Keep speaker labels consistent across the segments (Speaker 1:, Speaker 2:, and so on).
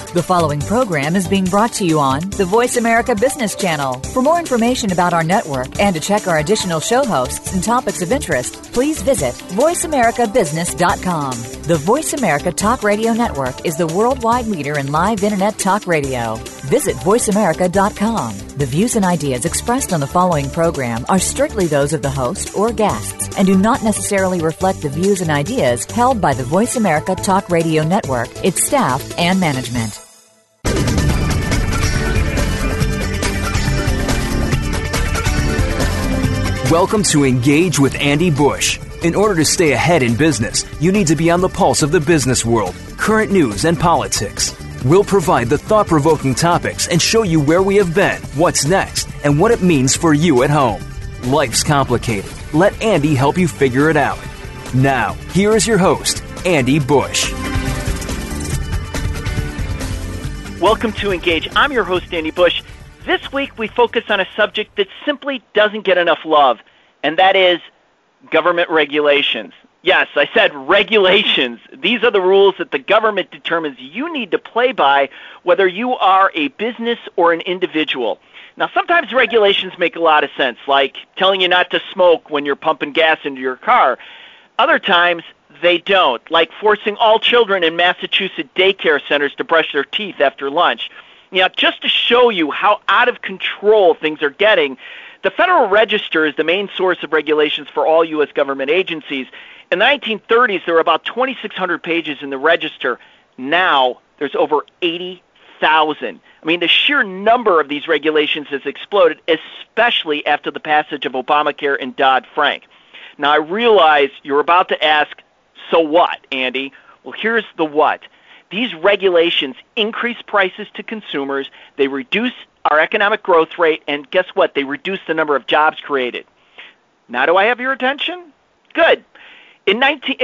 Speaker 1: The following program is being brought to you on the Voice America Business Channel. For more information about our network and to check our additional show hosts and topics of interest, please visit voiceamericabusiness.com. The Voice America Talk Radio Network is the worldwide leader in live Internet talk radio. Visit voiceamerica.com. The views and ideas expressed on the following program are strictly those of the host or guests and do not necessarily reflect the views and ideas held by the Voice America Talk Radio Network, its staff, and management.
Speaker 2: Welcome to Engage with Andy Bush. In order to stay ahead in business, you need to be on the pulse of the business world, current news, and politics. We'll provide the thought-provoking topics and show you where we have been, what's next, and what it means for you at home. Life's complicated. Let Andy help you figure it out. Now, here is your host, Andy Bush.
Speaker 3: Welcome to Engage. I'm your host, Andy Bush. This week, we focus on a subject that simply doesn't get enough love, and that is government regulations. Yes, I said regulations. These are the rules that the government determines you need to play by, whether you are a business or an individual. Now, sometimes regulations make a lot of sense, like telling you not to smoke when you're pumping gas into your car. Other times, they don't, like forcing all children in Massachusetts daycare centers to brush their teeth after lunch. Now, just to show you how out of control things are getting, the Federal Register is the main source of regulations for all U.S. government agencies. In the 1930s, there were about 2,600 pages in the Register. Now, there's over 80,000. I mean, the sheer number of these regulations has exploded, especially after the passage of Obamacare and Dodd-Frank. Now, I realize you're about to ask, so what, Andy? Well, here's the what. These regulations increase prices to consumers, they reduce our economic growth rate, and guess what? They reduce the number of jobs created. Now do I have your attention? Good. In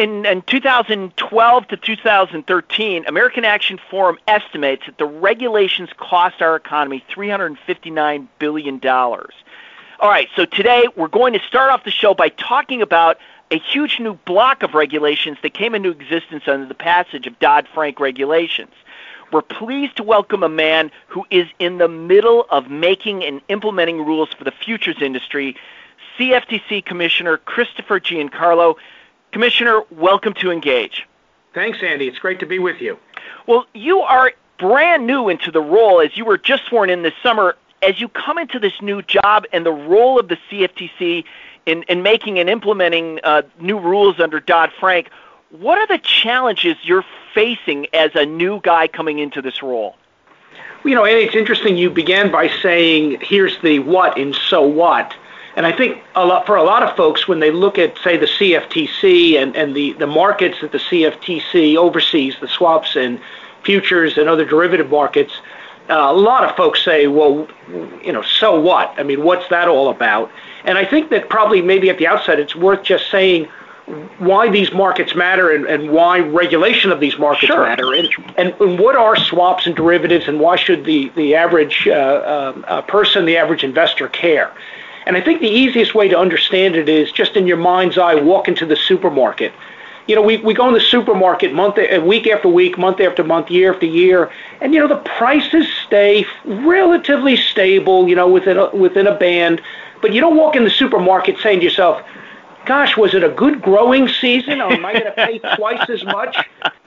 Speaker 3: 2012 to 2013, American Action Forum estimates that the regulations cost our economy $359 billion. All right, so today we're going to start off the show by talking about a huge new block of regulations that came into existence under the passage of Dodd-Frank regulations. We're pleased to welcome a man who is in the middle of making and implementing rules for the futures industry, CFTC Commissioner Christopher Giancarlo. Commissioner, welcome to Engage.
Speaker 4: Thanks, Andy. It's great to be with you.
Speaker 3: Well, you are brand new into the role as you were just sworn in this summer. As you come into this new job and the role of the CFTC in making and implementing new rules under Dodd-Frank, what are the challenges you're facing as a new guy coming into this role?
Speaker 4: Well, Andy, it's interesting you began by saying, here's the what in so what. And I think for a lot of folks, when they look at, say, the CFTC and the markets that the CFTC oversees, the swaps and futures and other derivative markets, a lot of folks say, well, so what? I mean, what's that all about? And I think that probably maybe at the outset it's worth just saying why these markets matter and why regulation of these markets matter and what are swaps and derivatives and why should the average person, the average investor care. And I think the easiest way to understand it is just in your mind's eye, walk into the supermarket. We go in the supermarket week after week, month after month, year after year, and the prices stay relatively stable, within a band. But you don't walk in the supermarket saying to yourself, "Gosh, was it a good growing season? Or am I going to pay twice as much?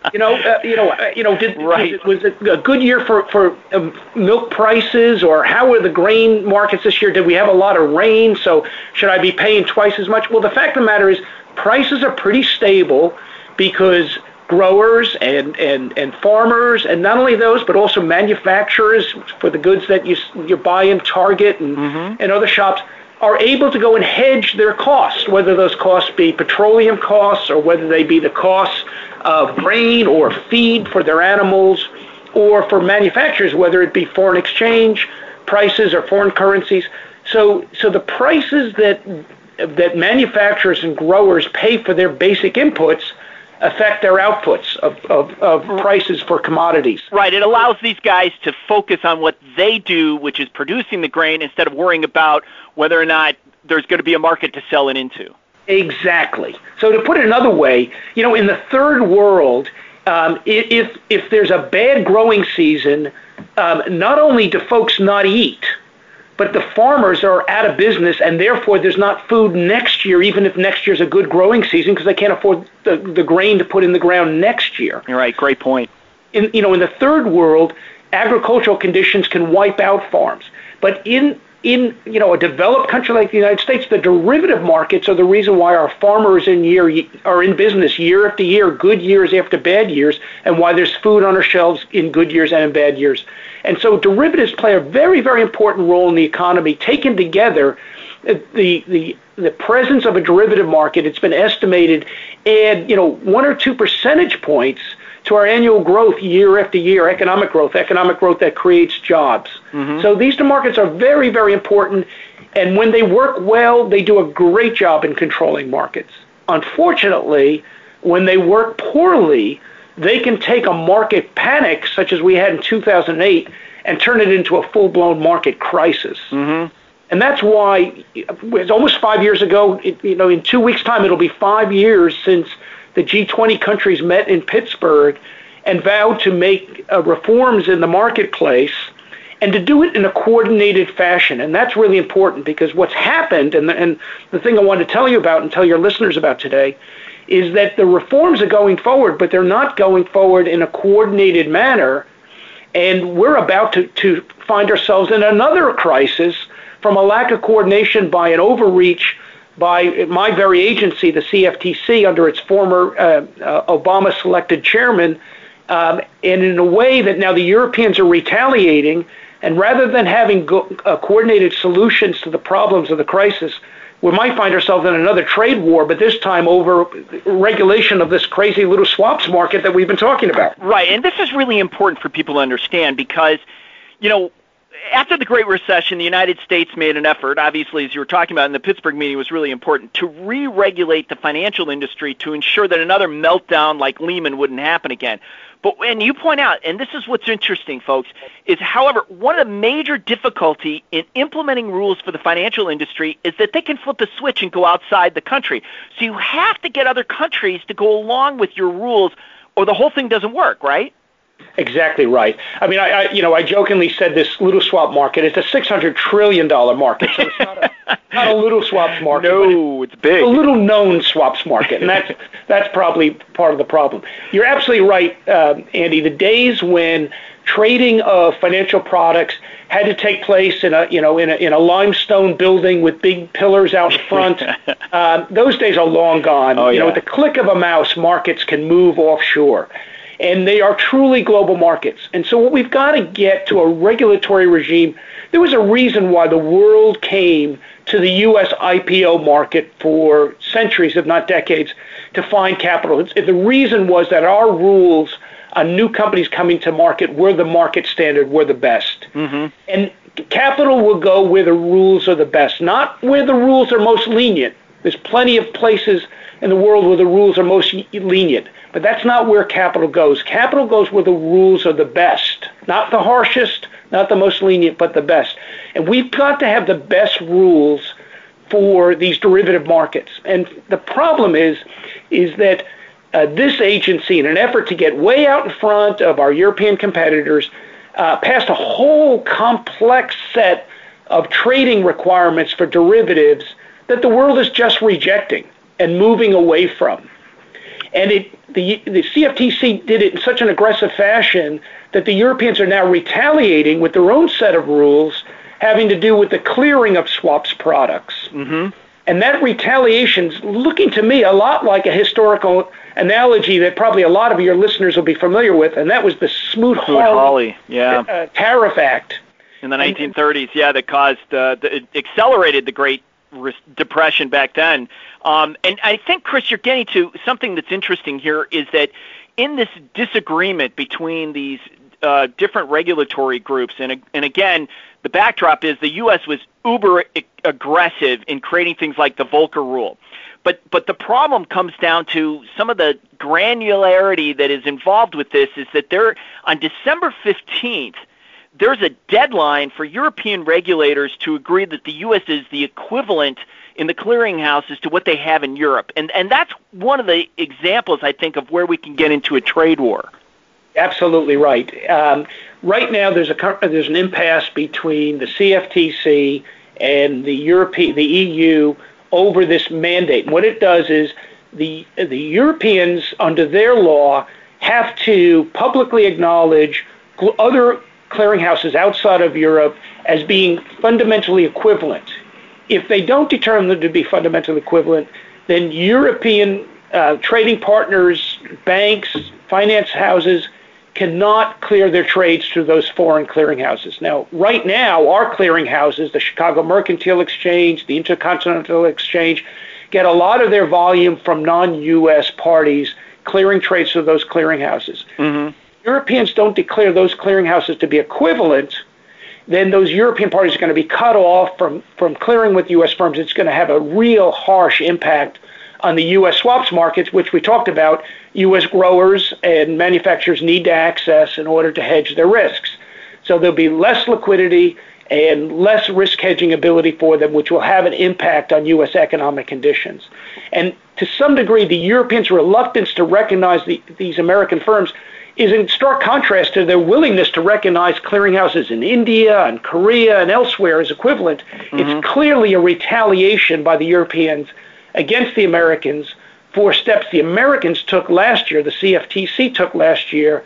Speaker 4: Was it a good year for milk prices, or how were the grain markets this year? Did we have a lot of rain? So should I be paying twice as much?" Well, the fact of the matter is, prices are pretty stable because growers and farmers, and not only those, but also manufacturers for the goods that you buy in Target and other shops, are able to go and hedge their costs, whether those costs be petroleum costs or whether they be the costs of grain or feed for their animals, or for manufacturers, whether it be foreign exchange prices or foreign currencies. So the prices that manufacturers and growers pay for their basic inputs affect their outputs of prices for commodities.
Speaker 3: Right. It allows these guys to focus on what they do, which is producing the grain, instead of worrying about whether or not there's going to be a market to sell it into.
Speaker 4: Exactly. So to put it another way, in the third world, if there's a bad growing season, not only do folks not eat, but the farmers are out of business, and therefore there's not food next year, even if next year's a good growing season, because they can't afford the grain to put in the ground next year.
Speaker 3: You're right. Great point.
Speaker 4: In the third world, agricultural conditions can wipe out farms. But in a developed country like the United States, the derivative markets are the reason why our farmers are in business year after year, good years after bad years, and why there's food on our shelves in good years and in bad years. And so derivatives play a very, very important role in the economy. Taken together, the presence of a derivative market, it's been estimated, add 1 or 2 percentage points to our annual growth year after year, economic growth that creates jobs. Mm-hmm. So these two markets are very, very important, and when they work well, they do a great job in controlling markets. Unfortunately, when they work poorly, they can take a market panic, such as we had in 2008, and turn it into a full-blown market crisis. Mm-hmm. And that's why it's almost 5 years ago. In 2 weeks' time, it'll be 5 years since the G20 countries met in Pittsburgh and vowed to make reforms in the marketplace and to do it in a coordinated fashion. And that's really important, because what's happened, and the thing I want to tell you about and tell your listeners about today, is that the reforms are going forward, but they're not going forward in a coordinated manner. And we're about to find ourselves in another crisis from a lack of coordination by an overreach by my very agency, the CFTC, under its former Obama-selected chairman, and in a way that now the Europeans are retaliating, and rather than having coordinated solutions to the problems of the crisis, we might find ourselves in another trade war, but this time over regulation of this crazy little swaps market that we've been talking about.
Speaker 3: Right, and this is really important for people to understand because, after the Great Recession, the United States made an effort, obviously, as you were talking about in the Pittsburgh meeting, was really important, to re-regulate the financial industry to ensure that another meltdown like Lehman wouldn't happen again. But when you point out, and this is what's interesting, folks, is, however, one of the major difficulty in implementing rules for the financial industry is that they can flip a switch and go outside the country. So you have to get other countries to go along with your rules, or the whole thing doesn't work, right?
Speaker 4: Exactly right. I mean, I jokingly said this little swap market is a $600 trillion market, so it's not a little swaps market.
Speaker 3: No, it's big.
Speaker 4: A little known swaps market, and that's probably part of the problem. You're absolutely right, Andy. The days when trading of financial products had to take place in a limestone building with big pillars out in front, those days are long gone.
Speaker 3: Oh, yeah.
Speaker 4: With the click of a mouse, markets can move offshore. And they are truly global markets. And so what we've got to get to a regulatory regime. There was a reason why the world came to the U.S. IPO market for centuries, if not decades, to find capital. The reason was that our rules on new companies coming to market were the market standard, were the best. Mm-hmm. And capital will go where the rules are the best, not where the rules are most lenient. There's plenty of places in the world where the rules are most lenient. But that's not where capital goes. Capital goes where the rules are the best. Not the harshest, not the most lenient, but the best. And we've got to have the best rules for these derivative markets. And the problem is that this agency, in an effort to get way out in front of our European competitors, passed a whole complex set of trading requirements for derivatives that the world is just rejecting and moving away from. And the CFTC did it in such an aggressive fashion that the Europeans are now retaliating with their own set of rules having to do with the clearing of swaps products. Mm-hmm. And that retaliation's looking to me a lot like a historical analogy that probably a lot of your listeners will be familiar with, and that was the Smoot-Hawley Tariff Act.
Speaker 3: In the 1930s, that caused, it accelerated the Great Depression back then. And I think, Chris, you're getting to something that's interesting here is that in this disagreement between these different regulatory groups, and again, the backdrop is the U.S. was uber aggressive in creating things like the Volcker Rule. But the problem comes down to some of the granularity that is involved with this is that on December 15th, there's a deadline for European regulators to agree that the U.S. is the equivalent in the clearinghouses to what they have in Europe. And that's one of the examples, I think, of where we can get into a trade war.
Speaker 4: Absolutely right. Right now, there's an impasse between the CFTC and the EU over this mandate. And what it does is the Europeans, under their law, have to publicly acknowledge other clearinghouses outside of Europe as being fundamentally equivalent. If they don't determine them to be fundamentally equivalent, then European trading partners, banks, finance houses cannot clear their trades through those foreign clearinghouses. Now, right now, our clearinghouses, the Chicago Mercantile Exchange, the Intercontinental Exchange, get a lot of their volume from non-U.S. parties clearing trades through those clearinghouses. Mm-hmm. Europeans don't declare those clearinghouses to be equivalent, then those European parties are going to be cut off from clearing with U.S. firms. It's going to have a real harsh impact on the U.S. swaps markets, which we talked about. U.S. growers and manufacturers need to access in order to hedge their risks. So there'll be less liquidity and less risk hedging ability for them, which will have an impact on U.S. economic conditions. And to some degree, the Europeans' reluctance to recognize these American firms is in stark contrast to their willingness to recognize clearinghouses in India and Korea and elsewhere as equivalent. Mm-hmm. It's clearly a retaliation by the Europeans against the Americans for steps the Americans took last year, the CFTC took last year,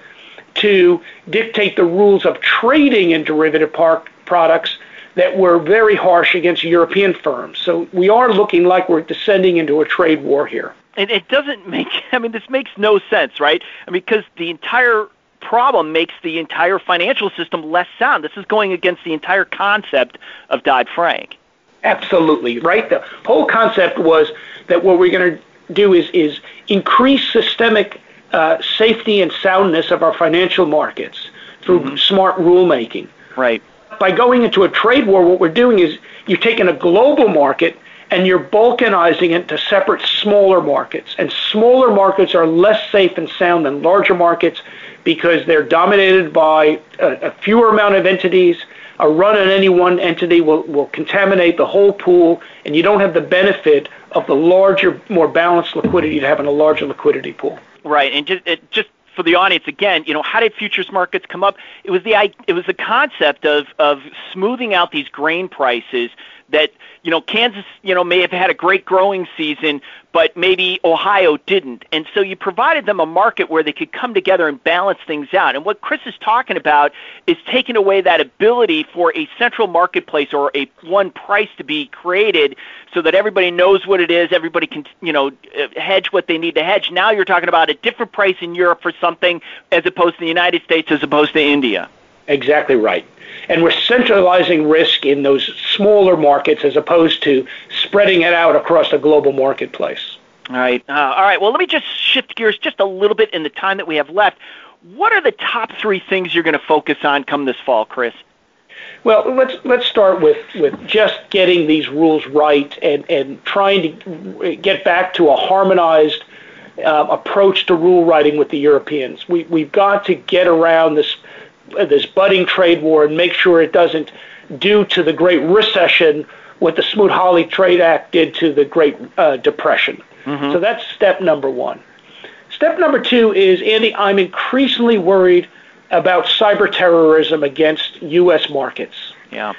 Speaker 4: to dictate the rules of trading in derivative products that were very harsh against European firms. So we are looking like we're descending into a trade war here.
Speaker 3: And it doesn't make, this makes no sense, right? Because the entire problem makes the entire financial system less sound. This is going against the entire concept of Dodd-Frank.
Speaker 4: Absolutely, right? The whole concept was that what we're going to do is increase systemic safety and soundness of our financial markets through mm-hmm. smart rulemaking.
Speaker 3: Right.
Speaker 4: By going into a trade war, what we're doing is you're taking a global market and you're balkanizing it to separate smaller markets. And smaller markets are less safe and sound than larger markets because they're dominated by a fewer amount of entities. A run on any one entity will contaminate the whole pool, and you don't have the benefit of the larger, more balanced liquidity to having a larger liquidity pool.
Speaker 3: Right, and just for the audience, again, how did futures markets come up? It was the concept of smoothing out these grain prices that, Kansas, may have had a great growing season, but maybe Ohio didn't. And so you provided them a market where they could come together and balance things out. And what Chris is talking about is taking away that ability for a central marketplace or a one price to be created so that everybody knows what it is, everybody can, hedge what they need to hedge. Now you're talking about a different price in Europe for something as opposed to the United States as opposed to India.
Speaker 4: Exactly right. And we're centralizing risk in those smaller markets as opposed to spreading it out across a global marketplace.
Speaker 3: All right. Well, let me just shift gears just a little bit in the time that we have left. What are the top three things you're going to focus on come this fall, Chris?
Speaker 4: Well, let's start with just getting these rules right and trying to get back to a harmonized approach to rule writing with the Europeans. We've got to get around this budding trade war and make sure it doesn't do to the Great Recession what the Smoot-Hawley Trade Act did to the Great Depression. Mm-hmm. So that's step number one. Step number two is, Andy, I'm increasingly worried about cyber terrorism against U.S. markets.
Speaker 3: Yeah.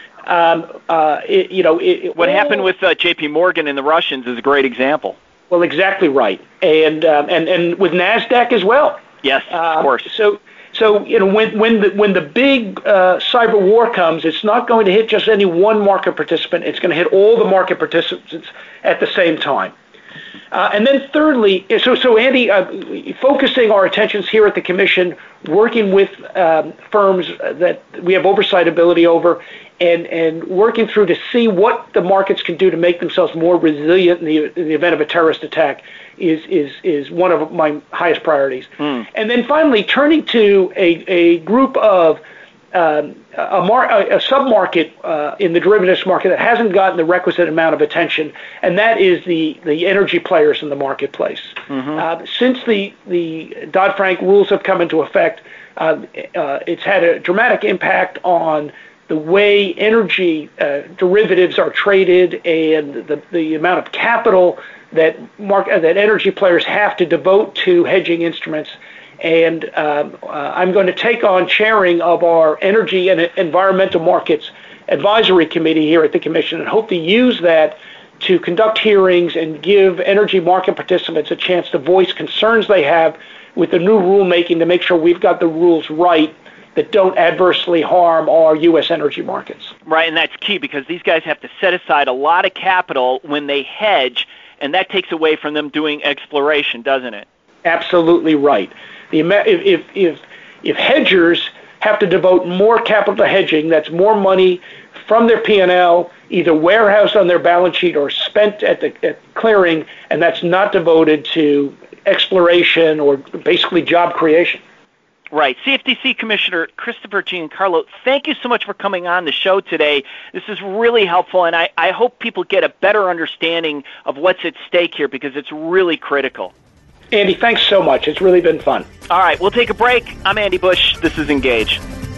Speaker 3: What happened with J.P. Morgan and the Russians is a great example.
Speaker 4: Well, exactly right, and with NASDAQ as well.
Speaker 3: Yes, of course.
Speaker 4: So when the big cyber war comes, it's not going to hit just any one market participant. It's going to hit all the market participants at the same time. And then thirdly, so Andy, focusing our attentions here at the Commission, working with firms that we have oversight ability over, and working through to see what the markets can do to make themselves more resilient in the event of a terrorist attack is one of my highest priorities. Mm. And then finally, turning to a group of a sub-market in the derivatives market that hasn't gotten the requisite amount of attention, and that is the energy players in the marketplace. Mm-hmm. Since the Dodd-Frank rules have come into effect, It's had a dramatic impact on the way energy derivatives are traded and the amount of capital that energy players have to devote to hedging instruments. And I'm going to take on chairing of our Energy and Environmental Markets Advisory Committee here at the Commission, and hope to use that to conduct hearings and give energy market participants a chance to voice concerns they have with the new rulemaking to make sure we've got the rules right that don't adversely harm our U.S. energy markets.
Speaker 3: Right, and that's key because these guys have to set aside a lot of capital when they hedge, and that takes away from them doing exploration, doesn't it?
Speaker 4: Absolutely right. If hedgers have to devote more capital to hedging, that's more money from their P&L, either warehoused on their balance sheet or spent at clearing, and that's not devoted to exploration or basically job creation.
Speaker 3: Right. CFTC Commissioner Christopher Giancarlo, thank you so much for coming on the show today. This is really helpful, and I hope people get a better understanding of what's at stake here because it's really critical.
Speaker 4: Andy, thanks so much. It's really been fun.
Speaker 3: All right, we'll take a break. I'm Andy Bush. This is Engage.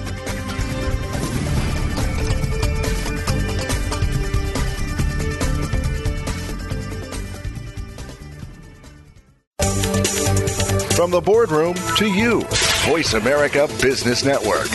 Speaker 5: From the boardroom to you, Voice America Business Network.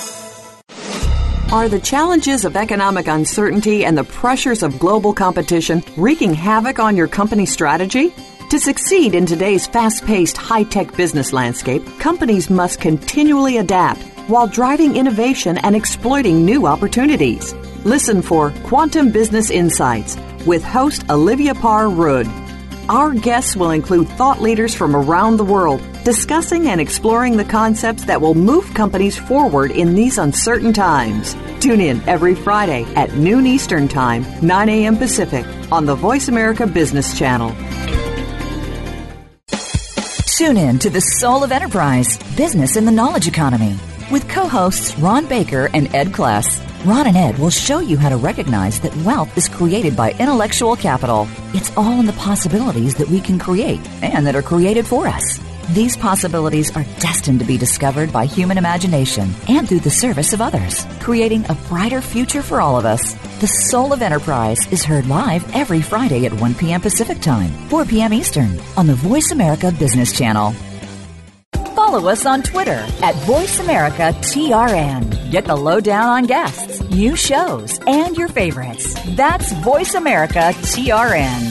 Speaker 6: Are the challenges of economic uncertainty and the pressures of global competition wreaking havoc on your company's strategy? To succeed in today's fast-paced, high-tech business landscape, companies must continually adapt while driving innovation and exploiting new opportunities. Listen for Quantum Business Insights with host Olivia Parr-Rudd. Our guests will include thought leaders from around the world discussing and exploring the concepts that will move companies forward in these uncertain times. Tune in every Friday at noon Eastern Time, 9 a.m. Pacific on the Voice America Business Channel.
Speaker 1: Tune in to The Soul of Enterprise, Business in the Knowledge Economy, with co-hosts Ron Baker and Ed Kless. Ron and Ed will show you how to recognize that wealth is created by intellectual capital. It's all in the possibilities that we can create and that are created for us. These possibilities are destined to be discovered by human imagination and through the service of others, creating a brighter future for all of us. The Soul of Enterprise is heard live every Friday at 1 p.m. Pacific Time, 4 p.m. Eastern on the Voice America Business Channel. Follow us on Twitter at VoiceAmericaTRN. Get the lowdown on guests, new shows, and your favorites. That's Voice America TRN.